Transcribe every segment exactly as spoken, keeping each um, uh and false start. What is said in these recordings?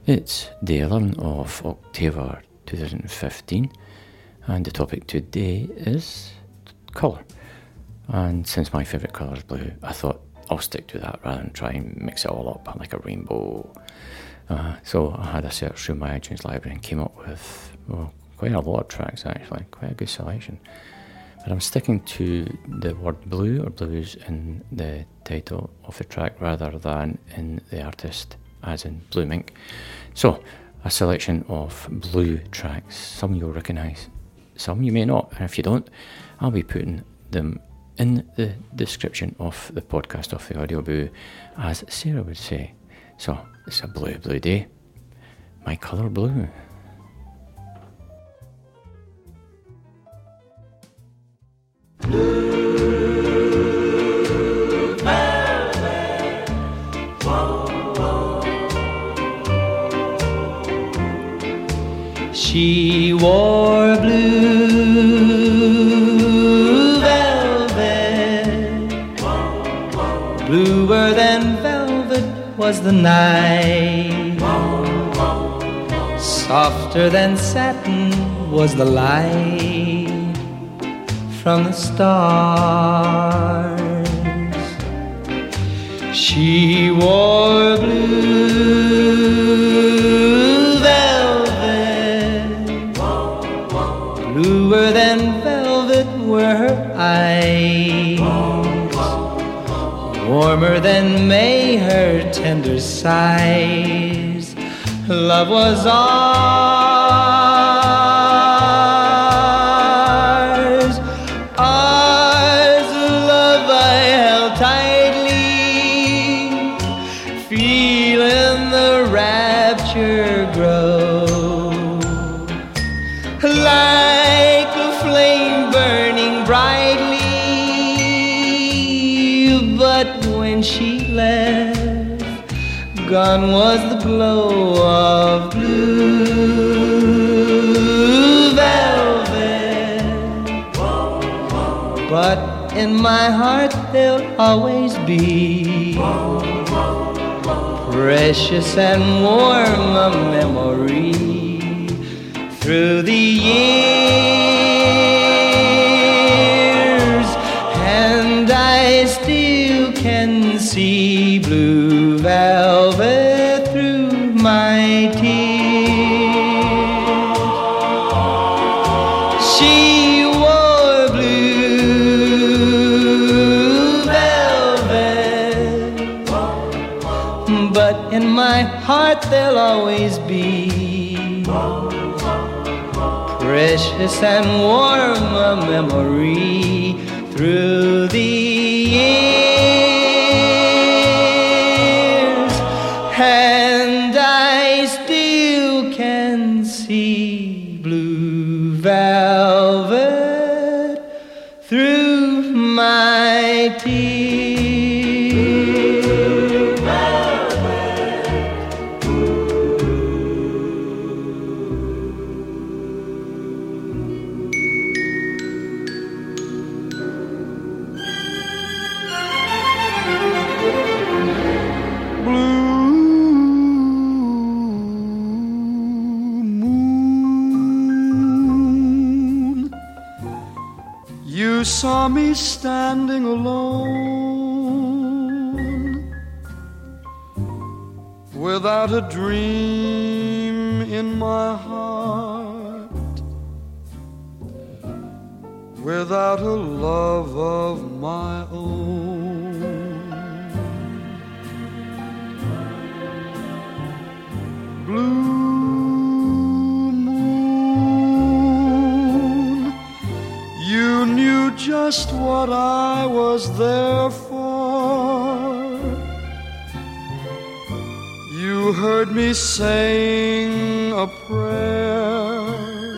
It's the eleventh of October two thousand fifteen, and the topic today is colour. And since my favourite colour is blue, I thought I'll stick to that rather than try and mix it all up like a rainbow. Uh, so I had a search through my iTunes library and came up with well, quite a lot of tracks actually, quite a good selection. But I'm sticking to the word blue or blues in the title of the track rather than in the artist, as in Blue Mink. So, a selection of blue tracks. Some you'll recognise, some you may not. And if you don't, I'll be putting them in the description of the podcast of the Audio Boo, as Sarah would say. So, it's a blue, blue day. My colour blue. Blue velvet, whoa, whoa. She wore blue velvet, whoa, whoa. Bluer than velvet was the night, whoa, whoa, whoa. Softer than satin was the light from the stars. She wore blue velvet, whoa, whoa. Bluer than velvet were her eyes, whoa, whoa. Warmer than May her tender sighs. Love was ours, ours, love I held tightly, feeling the rapture grow, like a flame burning brightly. But when she left, gone was the glow of blue velvet. Whoa, whoa. But in my heart there'll always be whoa, whoa, whoa. Precious and warm a memory through the years, and I still can see blue velvet through my tears. She wore blue velvet, but in my heart there'll always be precious and warm a memory through the years, and I still can see blue velvet through my tears. You saw me standing alone, without a dream in my heart, without a love of my own. Blue you knew just what I was there for. You heard me saying a prayer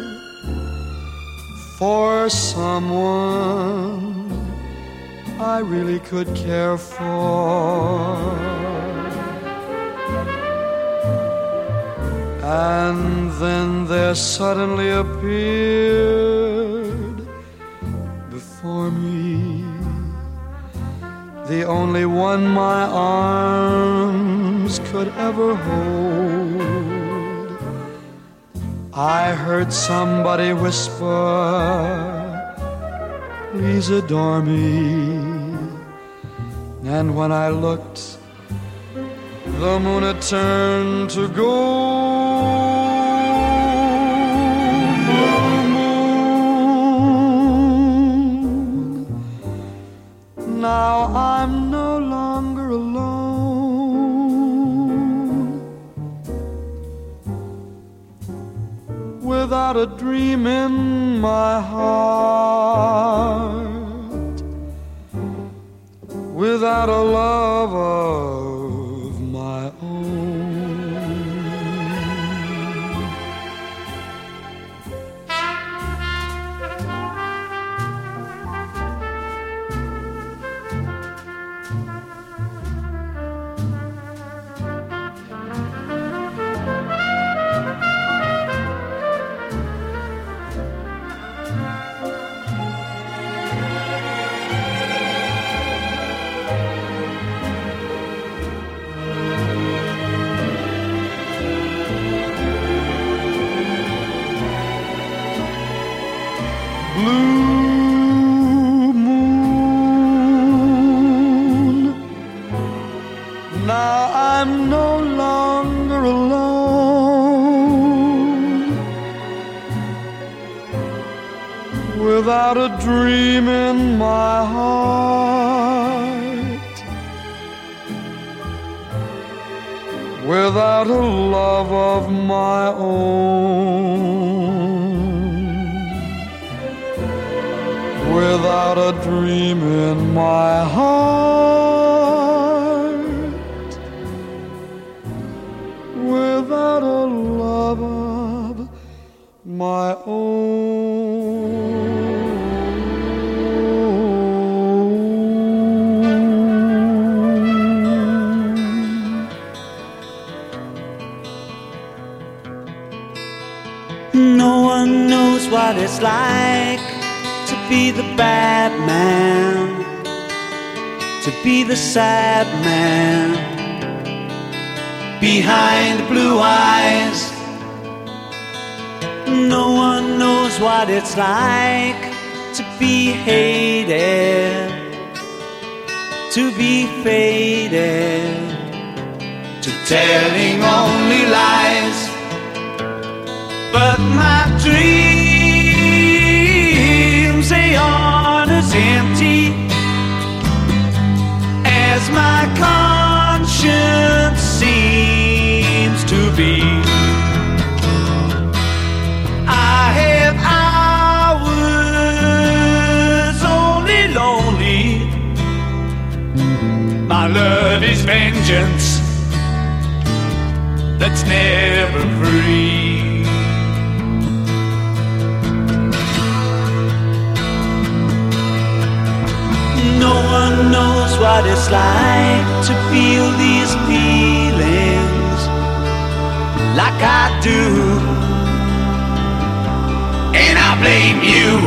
for someone I really could care for. And then there suddenly appeared before me the only one my arms could ever hold. I heard somebody whisper, please adore me. And when I looked, the moon had turned to gold. Blue moon, now I'm no longer alone, without a dream in my heart, without a love of my own. Blue moon, now I'm no longer alone, without a dream in my heart, without a love of my own, without a dream in my heart, without a love of my own. No one knows what it's like to be the bad man, to be the sad man behind blue eyes. No one knows what it's like to be hated, to be faded, to telling only lies. But my dreams, they aren't as empty as my conscience seems to be. I have hours only lonely. My love is vengeance that's never free. No one knows what it's like to feel these feelings like I do, and I blame you.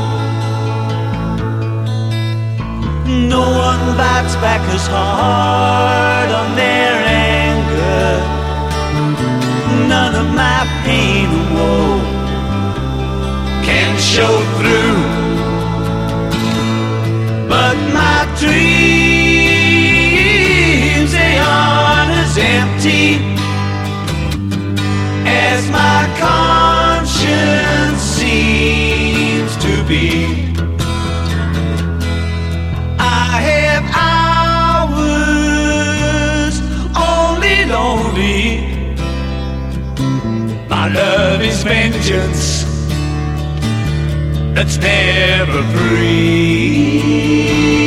No one bites back as hard on their anger. None of my pain and woe can show through. But my dreams, they aren't as empty as my conscience seems to be. I have hours only lonely. My love is vengeance that's never free.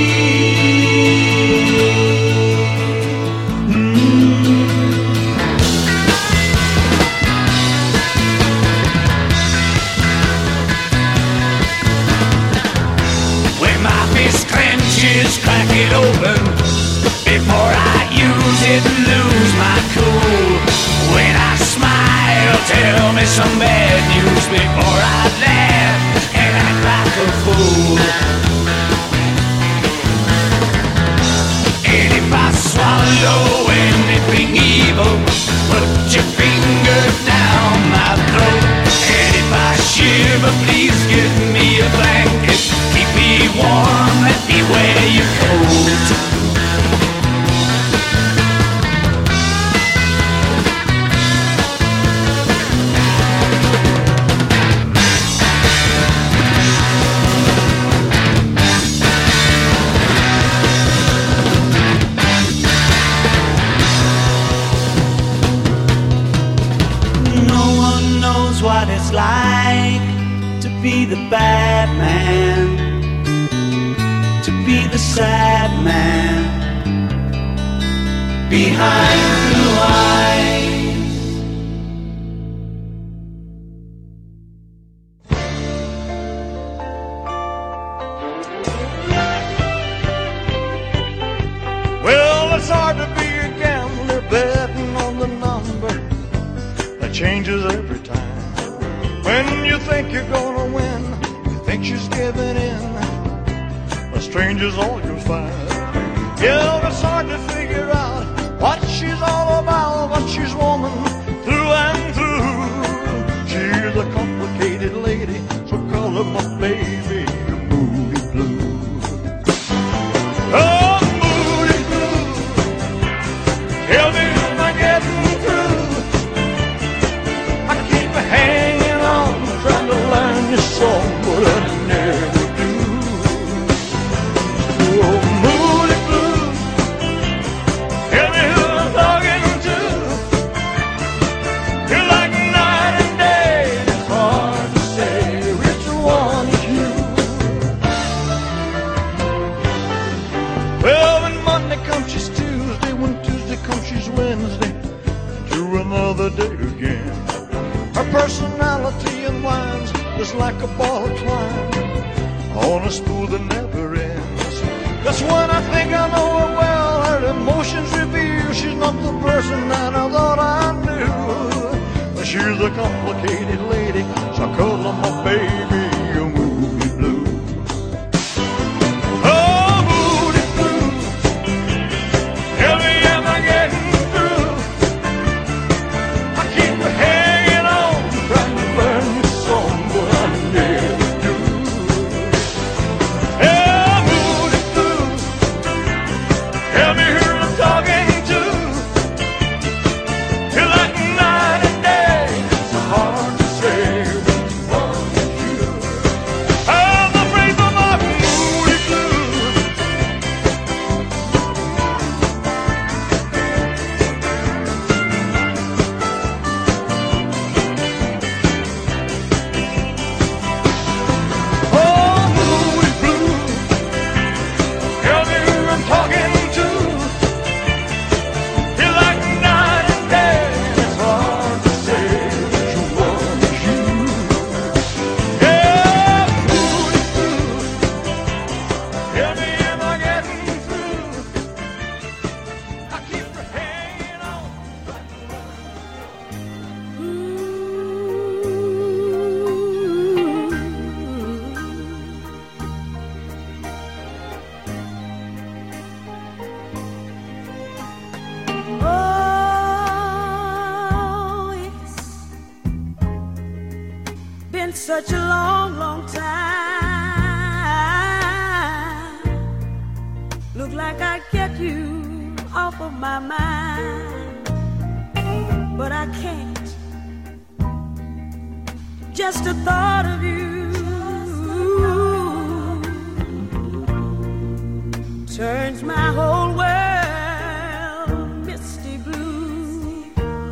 Crack it open before I use it and lose my cool. When I smile, tell me some bad news before I laugh and act like a fool. And if I swallow anything evil, put your finger down my throat. shiver, please give me a blanket. Keep me warm, let me wear your coat. What it's like to be the bad man, to be the sad man behind blue eyes. Well, it's hard to be a gambler betting on the number that changes every time. When you think you're gonna win, you think she's giving in, a stranger's all you'll find. Yeah, it's hard to figure out what she's all about, but she's woman through and through. She's a complicated lady, so call her my baby, Moody Blue. Oh, Moody Blue, tell me am I getting through? I keep hanging on, trying to learn this song, but I never do. Oh, Moody Blue, tell me who I'm talking to. You're like night and day, it's hard to say which one is you. Well, when Monday comes, she's Tuesday. When Tuesday comes, she's Wednesday. To another day again. Her personality unwinds just like a ball of twine on a spool that never ends. That's when I think I know her well. Her emotions reveal she's not the person that I thought I knew. But she's a complicated lady, so I call her my baby, Moody Blue. Oh, Moody Blue, tell me am I getting through? I keep hanging on, trying to learn this song, but I never do. Hey, Moody Blue, tell me who I'm talking to. You're like night and day, it's hard to say which one is you. I'm afraid of my Moody Blue. Oh, Moody Blue, tell me who I'm talking to. You're like night and day, it's hard to say which one is you. Yeah, Moody Blue, tell me am I getting through? I keep hanging on. Oh, it's been such a long, long time. Look like I get you off of my mind, but I can't. Just the thought of you turns my whole world misty blue.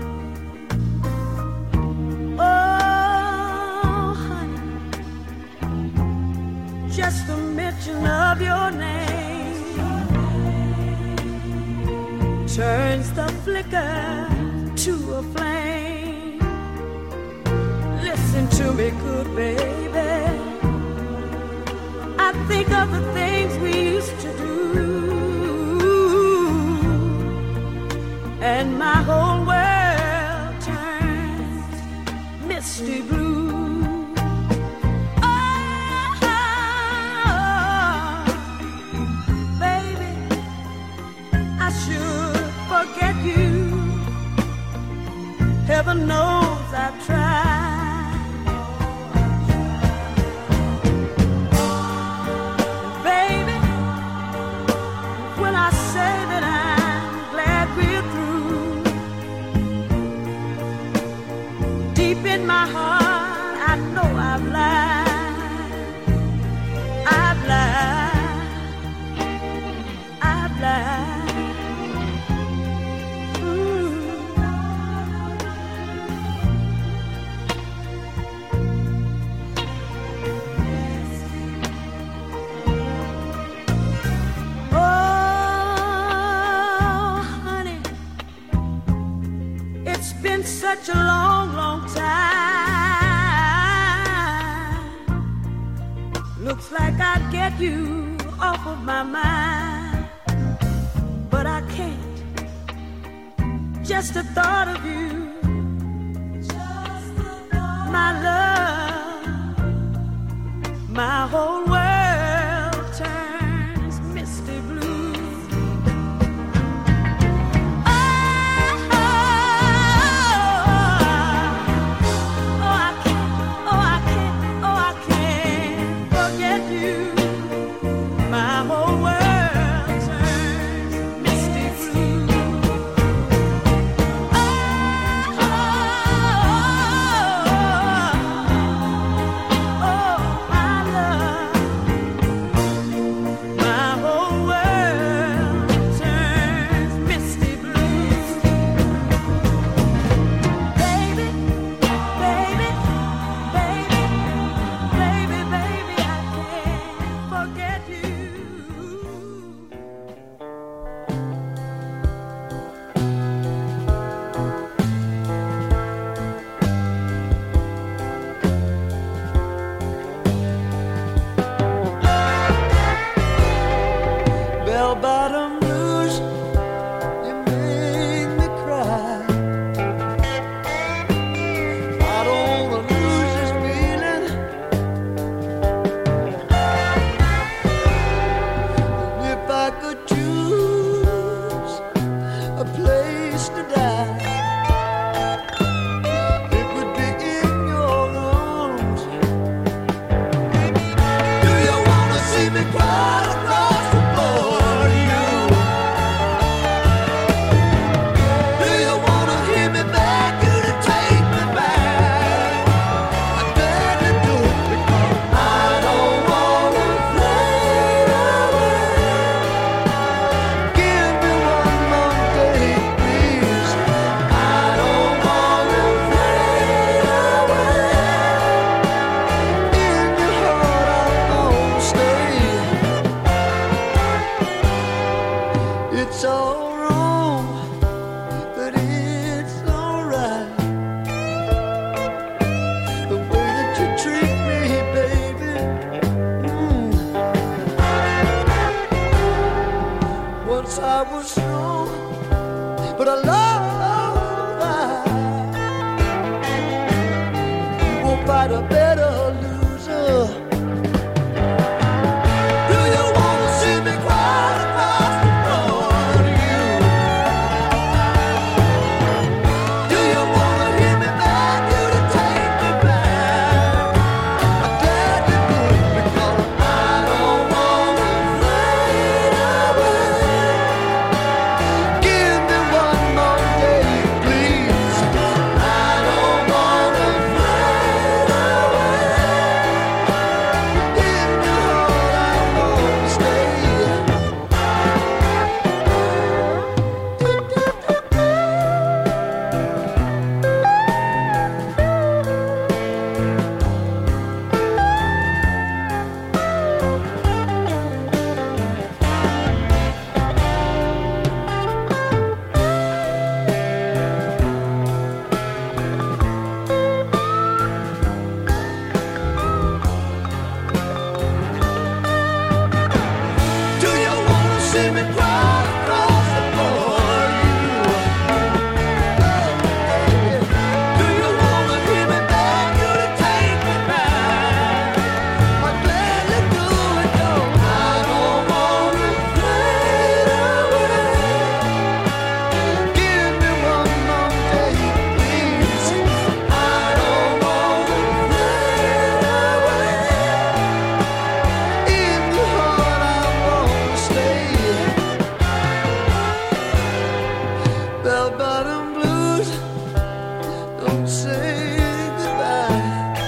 Oh, honey, just the mention of your name turns the flicker to a flame. Listen to me, good baby. I think of the things we used to do, and my whole world turns misty blue. Oh, baby, I should forget you. Heaven knows I've tried. such a long, long time. Looks like I'd get you off of my mind, but I can't. Just the thought of you, just the thought. My love, my whole world turns misty blue. Oh, oh, oh, I can't, oh, I can't, oh, I can't forget you. My whole world turns misty blue. Oh, oh, oh, my love, my whole world turns misty blue. Baby, baby, baby, baby, baby, I can't forget you. Bell bottom blues, you make me cry. I don't wanna lose this feeling. And if I could choose a place to die, it would be in your arms. Do you wanna see me cry across the floor to you? Do you wanna hear me beg you to take me back? I beg you to, because I don't wanna fade away. Give me one more day, please. I don't wanna fade away. In your heart I won't stay. It's all wrong, but it's alright. The way that you treat me, baby. Mm. Once I was strong, but I love I. You won't fight a better loser. Do you wanna see me cry across the floor to you? Do you wanna hear me beg you to take me back? I'm glad you could, because I don't wanna fade away. Give me one more day, please. I don't wanna fade away. In your heart I won't stay. Do you wanna see me cry across the floor to you? Do you wanna hear me beg you to take me back? I'd gladly do it, though I don't wanna fade away. Give me one more day, please. I don't wanna fade away. In your heart I won't stay. Bell bottom blues, don't say goodbye.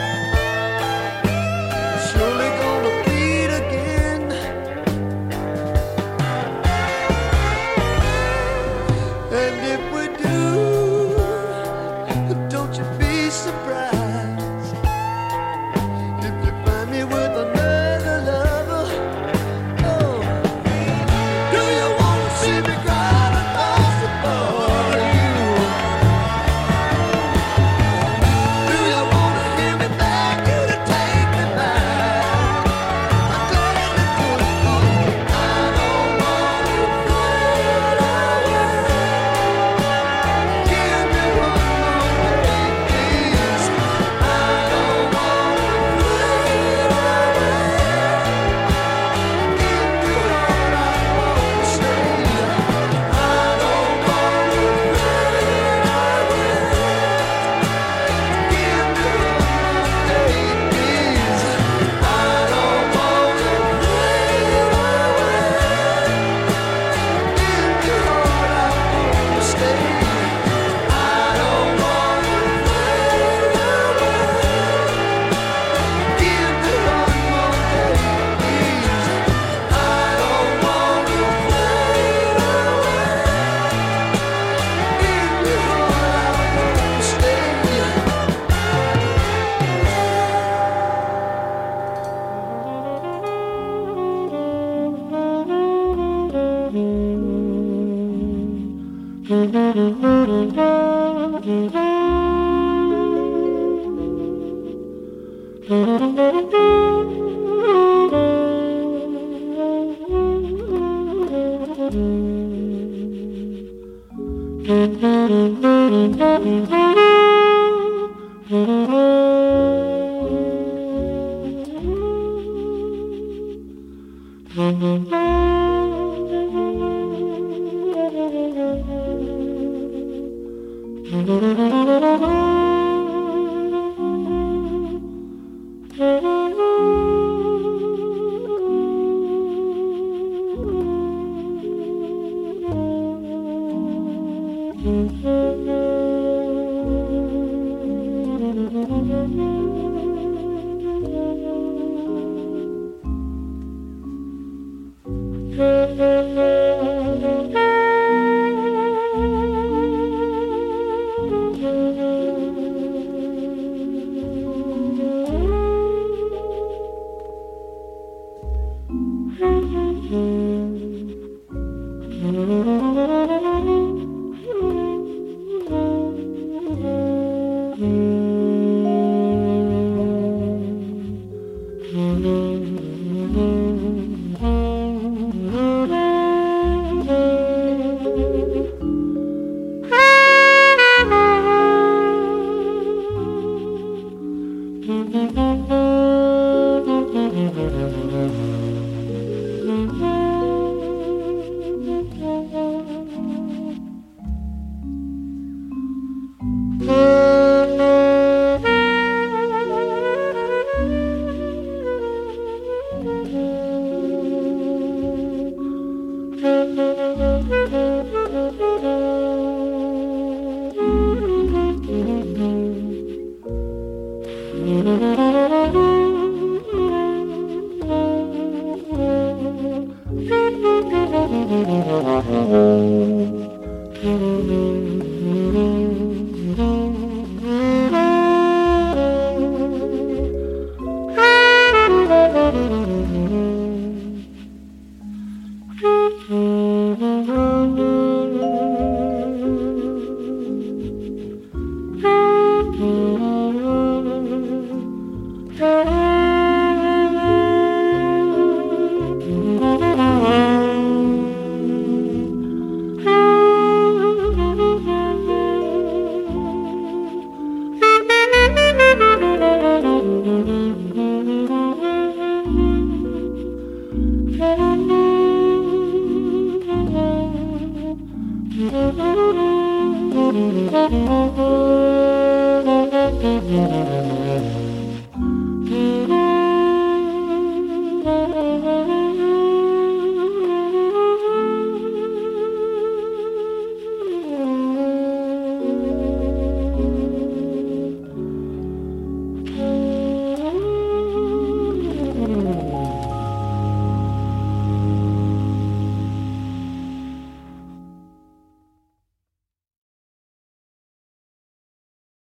Surely gonna bleed again. And if we do, don't you be surprised if you find me with another lover. Oh, do you wanna see me cry across the floor to you? Thank you.